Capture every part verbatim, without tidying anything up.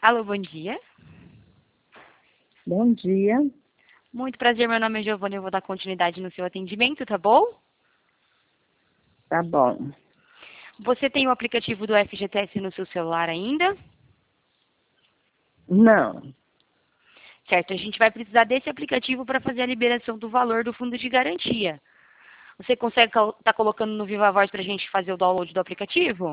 Alô, bom dia. Bom dia. Muito prazer, meu nome é Giovana, eu vou dar continuidade no seu atendimento, tá bom? Tá bom. Você tem o aplicativo do F G T S no seu celular ainda? Não. Certo, a gente vai precisar desse aplicativo para fazer a liberação do valor do fundo de garantia. Você consegue estar tá colocando no Viva Voz para a gente fazer o download do aplicativo?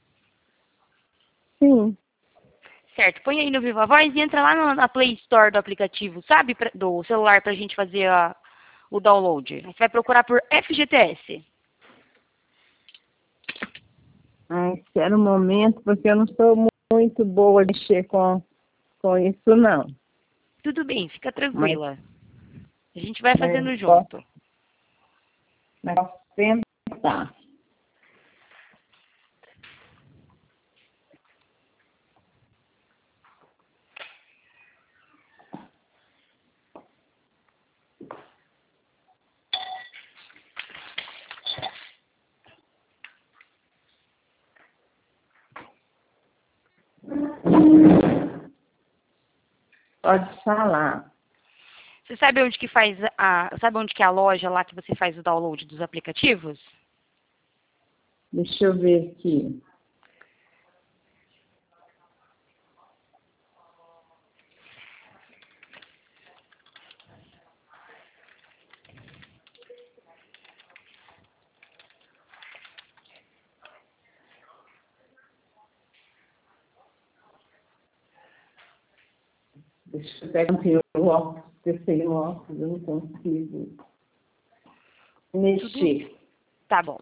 Sim. Certo, põe aí no Viva Voz e entra lá na, na Play Store do aplicativo, sabe? Pra, do celular para a gente fazer a, o download. Aí você vai procurar por F G T S. Ah, espera um momento, porque eu não sou muito boa de mexer com, com isso, não. Tudo bem, fica Mas, tranquila. A gente vai mas fazendo posso, junto. mas posso tentar. Pode falar. Você sabe onde que faz a, sabe onde que é a loja lá que você faz o download dos aplicativos? Deixa eu ver aqui. Deixa eu pegar o óculos, porque sem o óculos eu não consigo mexer. Tudo? Tá bom.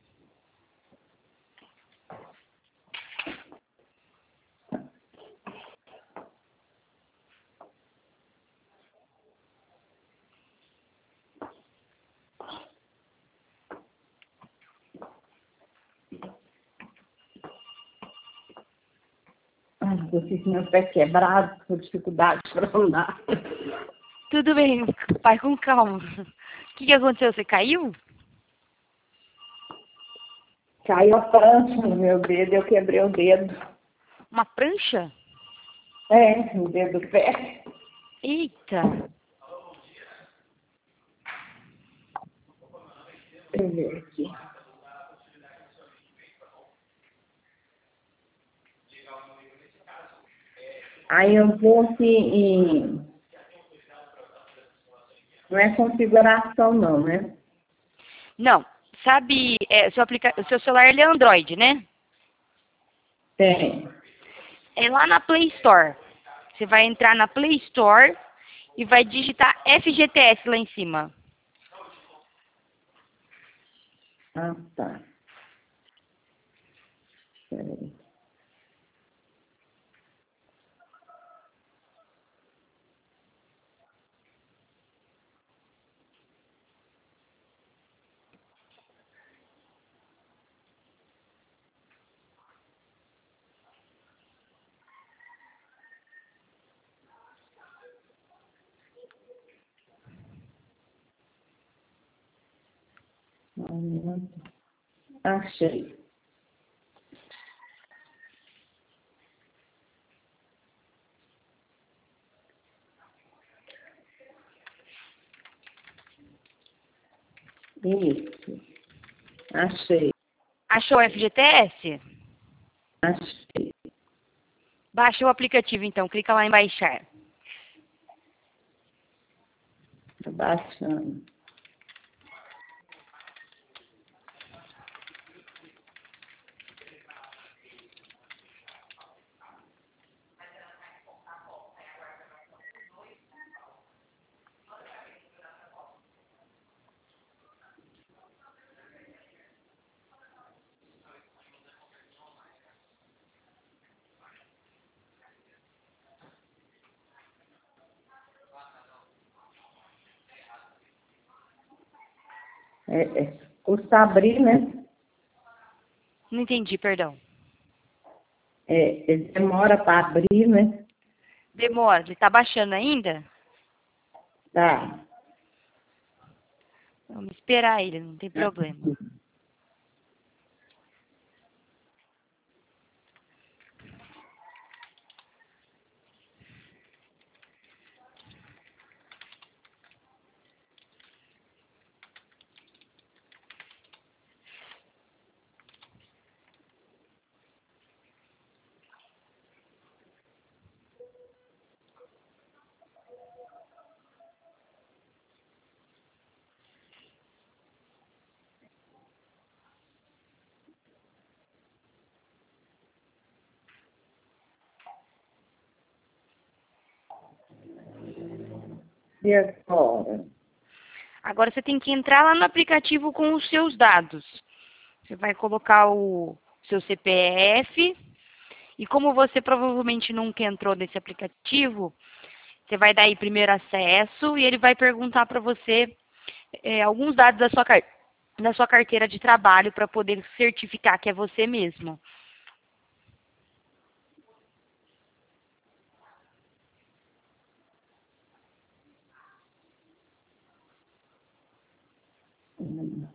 Ai, eu fico com meu pé quebrado, com dificuldade para andar. Tudo bem, vai com calma. O que, que aconteceu? Você caiu? Caiu a prancha no meu dedo, eu quebrei o dedo. Uma prancha? É, no dedo do pé. Eita! Deixa eu ver aqui. Aí eu vou aqui em... Não é configuração não, né? Não, sabe, é, seu aplica... o seu celular ele é Android, né? Tem. É lá na Play Store. Você vai entrar na Play Store e vai digitar F G T S lá em cima. Ah, tá. Peraí. Achei. Isso. Achei. Achou o F G T S? Achei. Baixa o aplicativo então, clica lá em baixar. Tá baixando. É, é. Custa abrir, né? Não entendi, perdão. É, ele demora para abrir, né? Demora, ele tá baixando ainda? Tá. Vamos esperar ele, não tem problema. E agora? Agora você tem que entrar lá no aplicativo com os seus dados. Você vai colocar o seu C P F. E como você provavelmente nunca entrou nesse aplicativo, você vai dar aí primeiro acesso e ele vai perguntar para você é, alguns dados da sua, car da sua carteira de trabalho para poder certificar que é você mesmo. Hum.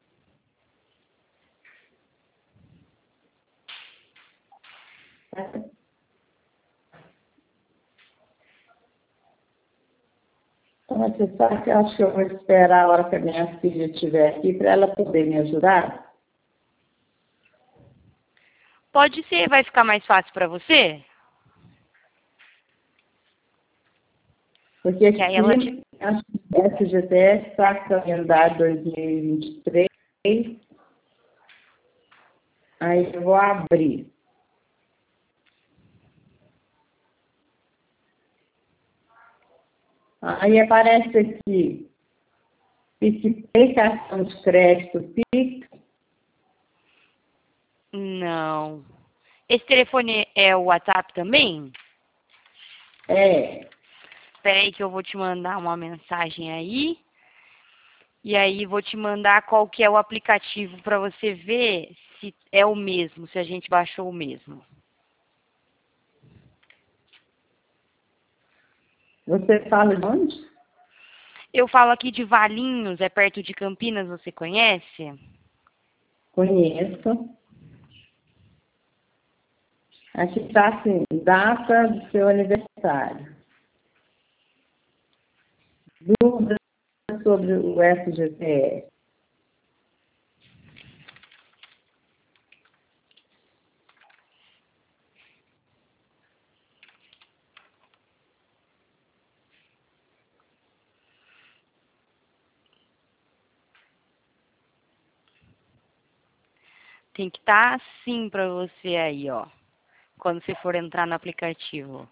Então, você sabe que eu acho que eu vou esperar a hora que a minha filha estiver aqui para ela poder me ajudar? Pode ser, vai ficar mais fácil para você? Porque Que aí ela te... aqui, acho que F G T S está calendário dois mil e vinte e três. Aí eu vou abrir. Aí aparece aqui, PicPay, cartão de crédito, Pix. Não. Esse telefone é o WhatsApp também? É, Espera aí que eu vou te mandar uma mensagem aí. E aí vou te mandar qual que é o aplicativo para você ver se é o mesmo, se a gente baixou o mesmo. você fala de onde? Eu falo aqui de Valinhos, é perto de Campinas, você conhece? Conheço. Aqui está assim, data do seu aniversário. Dúvidas sobre o F G T S. Tem que estar assim para você aí, ó. Quando você for entrar no aplicativo.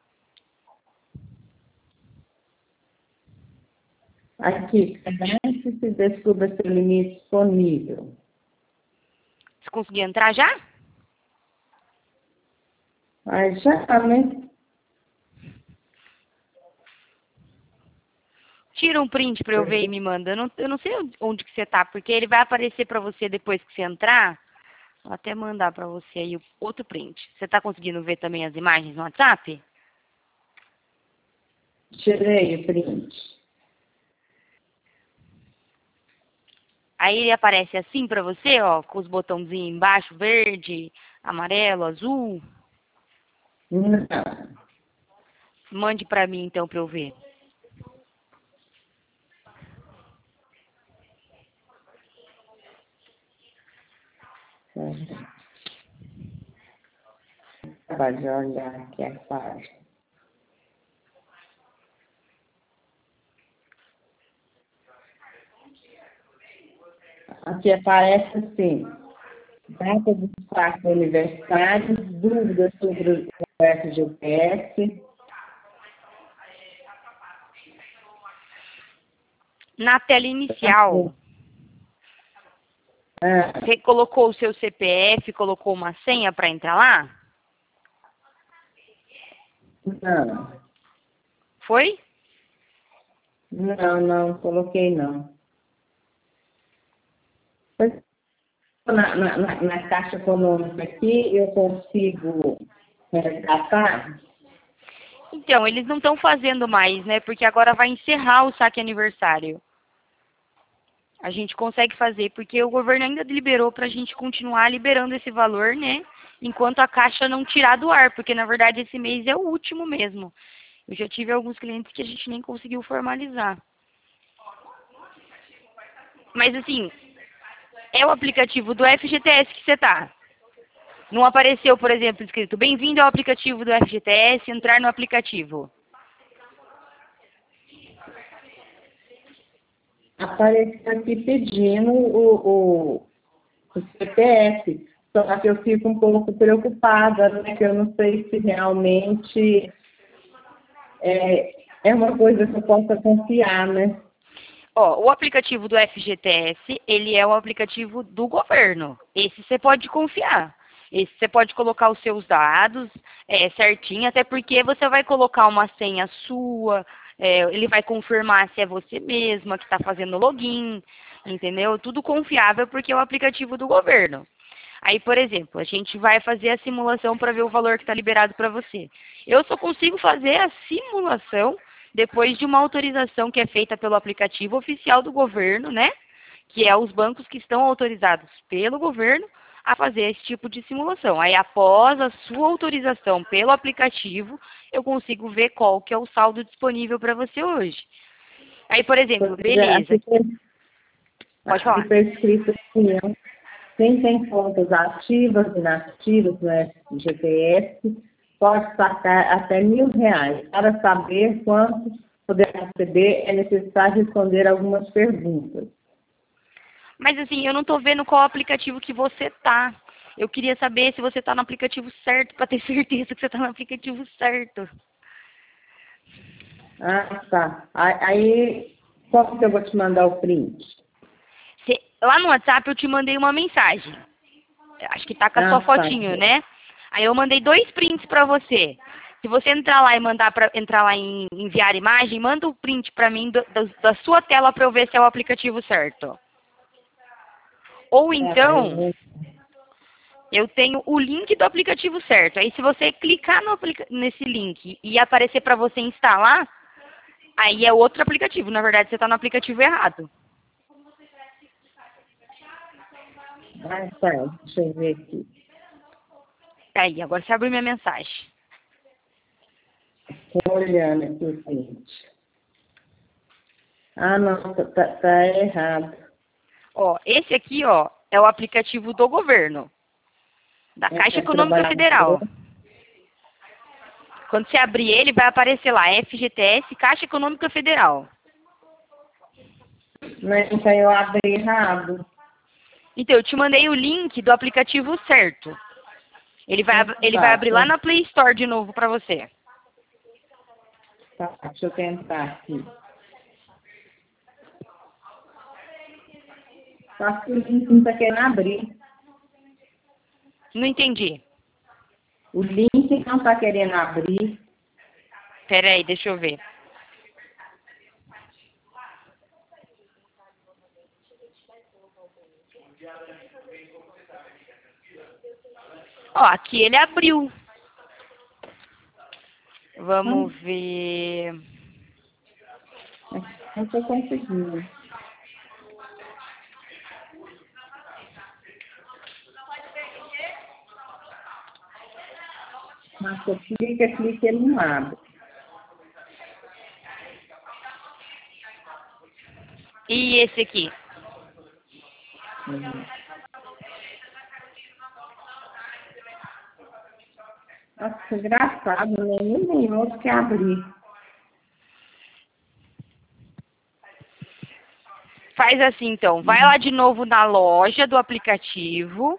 Aqui, cadastre-se e descubra seu limite disponível. Você conseguiu entrar já? Aí já, né? Tira um print para eu ver e me manda. Eu não, eu não sei onde que você tá, porque ele vai aparecer para você depois que você entrar. Vou até mandar para você aí o outro print. Você tá conseguindo ver também as imagens no WhatsApp? Tirei o print. Aí ele aparece assim para você, ó, com os botãozinhos embaixo, verde, amarelo, azul. Não. Mande para mim então para eu ver. Acaba de olhar aqui a página. Aqui aparece assim, data do saque do aniversário, dúvidas sobre o F G T S. Na tela inicial, Ah, você colocou o seu C P F, colocou uma senha para entrar lá? não, Foi? não, não, coloquei não. Pois, Na, na, na, na Caixa Econômica aqui, eu consigo resgatar? Então, eles não estão fazendo mais, né? Porque agora vai encerrar o saque aniversário. A gente consegue fazer, porque o governo ainda liberou para a gente continuar liberando esse valor, né? Enquanto a Caixa não tirar do ar, porque na verdade esse mês é o último mesmo. Eu já tive alguns clientes que a gente nem conseguiu formalizar. Mas assim, é o aplicativo do F G T S que você tá. Não apareceu, por exemplo, escrito bem-vindo ao aplicativo do F G T S, entrar no aplicativo. Apareceu aqui pedindo o, o, o C P F. Só que eu fico um pouco preocupada, né? Que eu não sei se realmente é, é uma coisa que eu possa confiar, né? Ó, o aplicativo do F G T S, ele é o aplicativo do governo. Esse você pode confiar. Esse você pode colocar os seus dados é, certinho, até porque você vai colocar uma senha sua, é, ele vai confirmar se é você mesma que está fazendo o login, entendeu? Tudo confiável porque é o aplicativo do governo. Aí, por exemplo, a gente vai fazer a simulação para ver o valor que está liberado para você. Eu só consigo fazer a simulação depois de uma autorização que é feita pelo aplicativo oficial do governo, né? Que é os bancos que estão autorizados pelo governo a fazer esse tipo de simulação. Aí, após a sua autorização pelo aplicativo, eu consigo ver qual que é o saldo disponível para você hoje. Aí, por exemplo, beleza. Pode falar. Aqui está escrito assim, quem tem contas ativas e inativas no F G T S pode sacar até mil reais. Para saber quanto poderá receber, é necessário responder algumas perguntas. Mas assim, eu não estou vendo qual aplicativo que você está. Eu queria saber se você está no aplicativo certo, para ter certeza que você está no aplicativo certo. Ah, tá. Aí, como que eu vou te mandar o print? Cê, lá no WhatsApp eu te mandei uma mensagem. Acho que tá com a Ah, sua tá. fotinho, né? Aí eu mandei dois prints para você. Se você entrar lá e mandar para entrar lá em enviar imagem, manda o print para mim do, do, da sua tela para eu ver se é o aplicativo certo. Ou então, eu tenho o link do aplicativo certo. Aí se você clicar no aplica nesse link e aparecer para você instalar, aí é outro aplicativo. Na verdade, você está no aplicativo errado. Ah, tá. Deixa eu ver aqui. Aí, agora você abre minha mensagem. Estou olhando aqui o print. Ah, não, tá, tá, tá errado. Ó, esse aqui, ó, é o aplicativo do governo, da É, Caixa é Econômica Federal. Quando você abrir ele, vai aparecer lá, F G T S, Caixa Econômica Federal. Mas então eu abri errado. Então, eu te mandei o link do aplicativo certo. Ele vai, ele vai abrir lá na Play Store de novo para você. Tá, deixa eu tentar aqui. Só que o link não está querendo abrir. Não entendi. O link não está querendo abrir. Pera aí, deixa eu ver. Ó, aqui ele abriu. Vamos hum. ver. Não estou conseguindo. Mas eu clica, clica, ele não abre. E esse aqui? Uhum. Nossa, que engraçado, né? Nenhum outro que abrir. Faz assim, então. Vai lá de novo na loja do aplicativo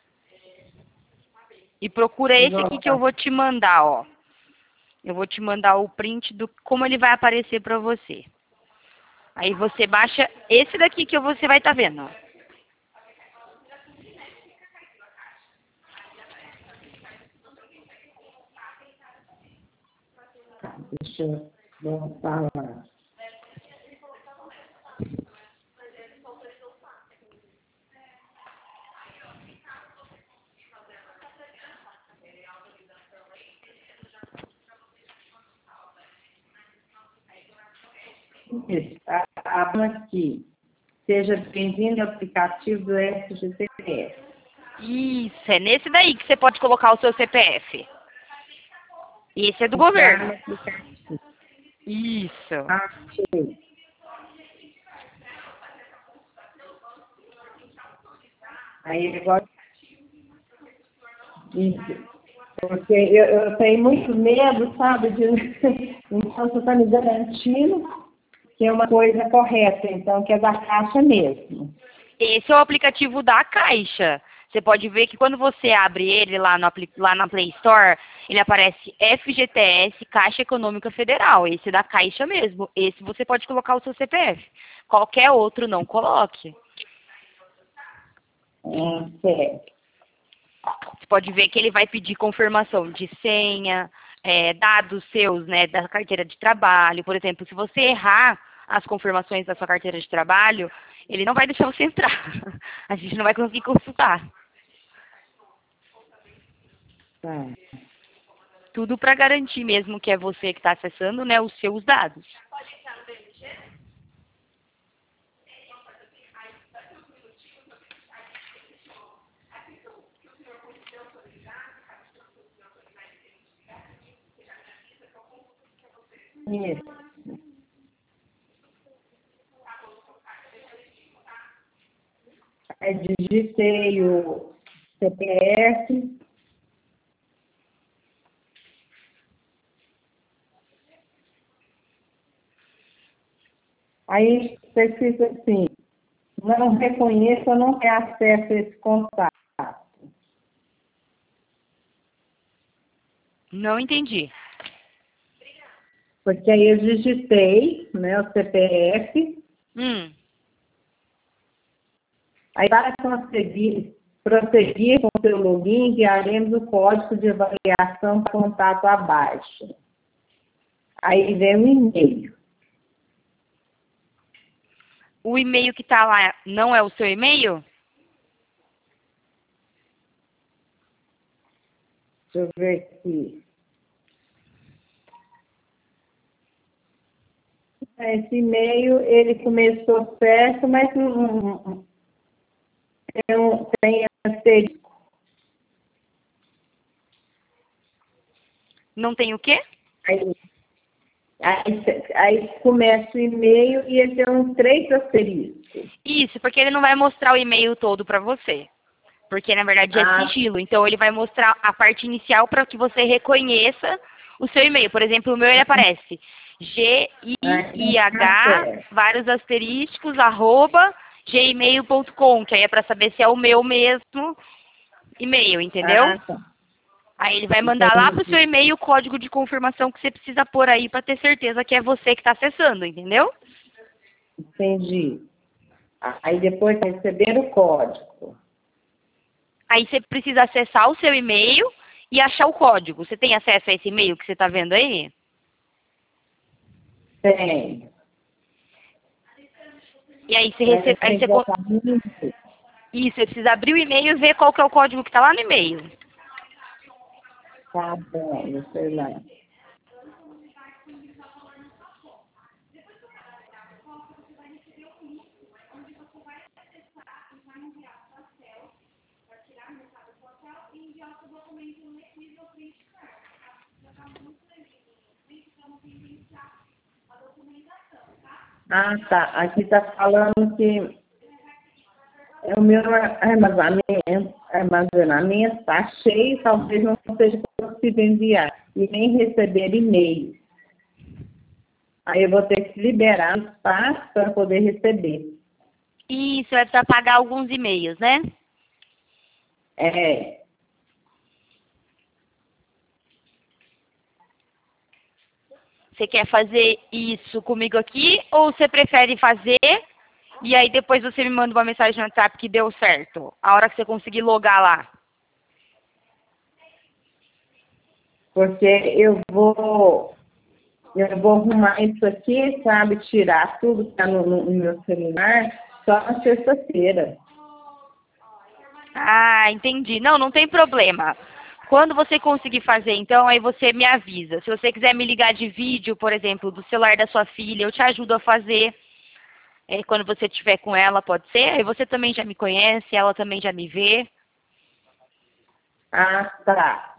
e procura esse aqui que eu vou te mandar, ó. Eu vou te mandar o print do como ele vai aparecer para você. Aí você baixa esse daqui que você vai estar tá vendo, ó. Deixa eu voltar lá. Isso, abra aqui. Seja bem-vindo ao aplicativo do F G T S. Isso, é nesse daí que você pode colocar o seu C P F. Esse é do governo. Isso. Achei. Aí agora. Isso. Porque eu, eu tenho muito medo, sabe? De... Então você está me garantindo que é uma coisa correta, então, que é da Caixa mesmo. Esse é o aplicativo da Caixa. Você pode ver que quando você abre ele lá, no, lá na Play Store, ele aparece F G T S, Caixa Econômica Federal. Esse é da Caixa mesmo. Esse você pode colocar o seu C P F. Qualquer outro não coloque. Hum, certo. Você pode ver que ele vai pedir confirmação de senha, é, dados seus, né, da carteira de trabalho. Por exemplo, se você errar as confirmações da sua carteira de trabalho, ele não vai deixar você entrar. A gente não vai conseguir consultar. Tá. Tudo para garantir mesmo que é você que está acessando, né, os seus dados. Isso. Aí digitei o C P F. Aí precisa assim, não reconheço ou não tenho acesso a esse contato. Não entendi. Porque aí eu digitei, né, o C P F. Hum. Aí para conseguir prosseguir com o seu login, enviaremos o código de avaliação para contato abaixo. Aí vem o e-mail. O e-mail que está lá não é o seu e-mail? Deixa eu ver aqui. Esse e-mail, ele começou certo, mas não, tem, um, tem asterisco. Não tem o quê? Aí, aí, aí começa o e-mail e ele tem uns três asteriscos. Isso, porque ele não vai mostrar o e-mail todo para você. Porque, na verdade, é Ah. sigilo. Então, ele vai mostrar a parte inicial para que você reconheça o seu e-mail. Por exemplo, o meu, ele aparece G I I H, vários asterísticos, arroba, gmail ponto com, que aí é para saber se é o meu mesmo e-mail, entendeu? Ah, tá. Aí ele vai mandar lá para o seu e-mail o código de confirmação que você precisa pôr aí para ter certeza que é você que está acessando, entendeu? Entendi. Aí depois de receber o código. Aí você precisa acessar o seu e-mail e achar o código. Você tem acesso a esse e-mail que você está vendo aí? Tem. E aí você recebe... Aí você... Isso, você precisa abrir o e-mail e ver qual que é o código que está lá no e-mail. Tá bom, eu sei lá. Ah, tá. Aqui está falando que o meu armazenamento armazenamento está cheio, talvez não seja possível enviar e nem receber e-mail. Aí eu vou ter que liberar o espaço para poder receber. Isso, é para pagar alguns e-mails, né? É. Você quer fazer isso comigo aqui ou você prefere fazer e aí depois você me manda uma mensagem no WhatsApp que deu certo? A hora que você conseguir logar lá. Porque eu vou, eu vou arrumar isso aqui, sabe? Tirar tudo que está no, no meu celular só na sexta-feira. Ah, entendi. Não, não tem problema. Quando você conseguir fazer, então, aí você me avisa. Se você quiser me ligar de vídeo, por exemplo, do celular da sua filha, eu te ajudo a fazer. É, quando você estiver com ela, pode ser. Aí você também já me conhece, ela também já me vê. Ah, tá.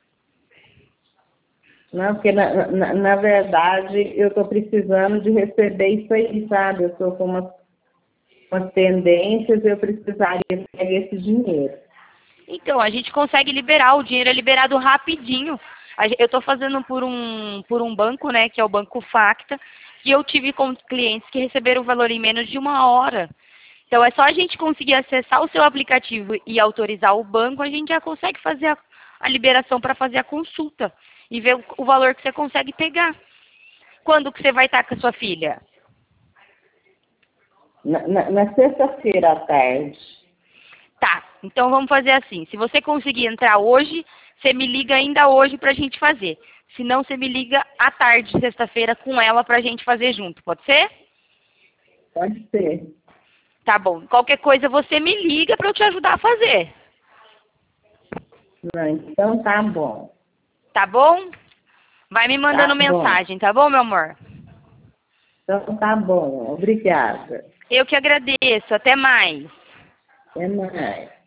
Não, porque na, na, na verdade eu estou precisando de receber isso aí, sabe? Eu estou com umas, umas pendências e eu precisaria pegar esse dinheiro. Então, a gente consegue liberar, o dinheiro é liberado rapidinho. A gen- Eu estou fazendo por um, por um banco, né, que é o Banco Facta, e eu tive com clientes que receberam o valor em menos de uma hora. Então, é só a gente conseguir acessar o seu aplicativo e autorizar o banco, a gente já consegue fazer a, a liberação para fazer a consulta e ver o, o valor que você consegue pegar. Quando que você vai estar com a sua filha? Na, na, na sexta-feira à tarde. Tá, então vamos fazer assim. Se você conseguir entrar hoje, você me liga ainda hoje pra gente fazer. Se não, você me liga à tarde, sexta-feira, com ela pra gente fazer junto. Pode ser? Pode ser. Tá bom. Qualquer coisa você me liga pra eu te ajudar a fazer. Não, então tá bom. Tá bom? Vai me mandando Tá mensagem, tá bom, meu amor? Então tá bom. Obrigada. Eu que agradeço. Até mais. Até mais.